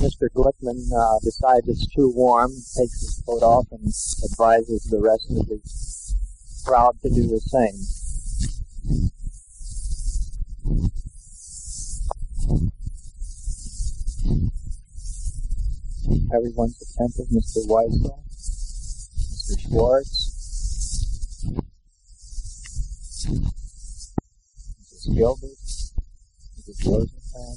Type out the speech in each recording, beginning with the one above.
Mr. Glickman decides it's too warm, takes his coat off, and advises the rest of the crowd to do the same. Everyone's attentive. Mr. Weissel, Mr. Schwartz, Mrs. Gilbert, Mrs. Rosenthal,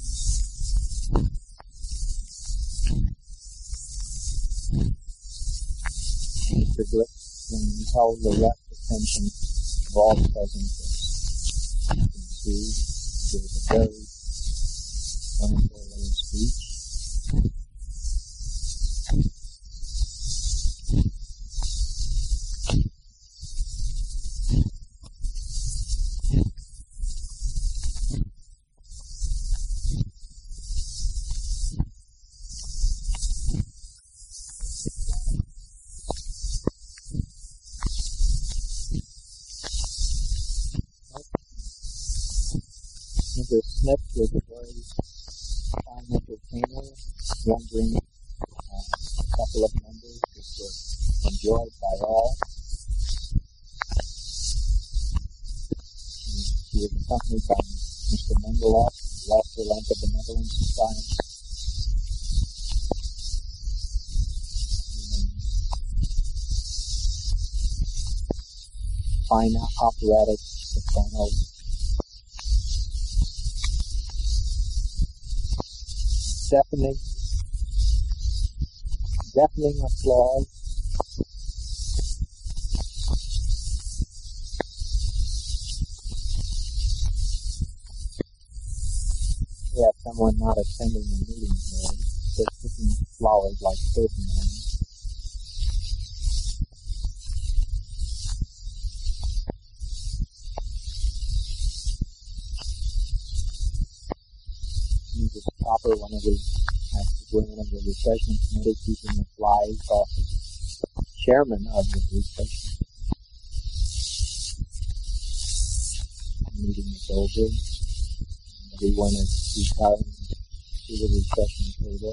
Mr. Glickman held the rapt attention of all present. You can see he gave a very wonderful little speech. Mr. Smith was a very fine entertainer, wondering a couple of numbers which were enjoyed by all. He was accompanied by Mr. Mendeloff, Laughter Lanka Benevolent Society. Fine operatic soprano. Deafening applause. We have someone not attending the meeting today, just picking flowers like Ferdinand. Mrs. Copper, one of the women of the refreshment committee, keeping the flies off the chairman of the refreshment meeting is over. Everyone is retiring to the refreshment table.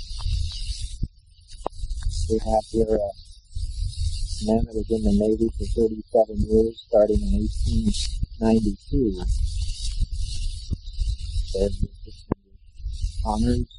We have here a man that was in the Navy for 37 years, starting in 1892. There's the honors.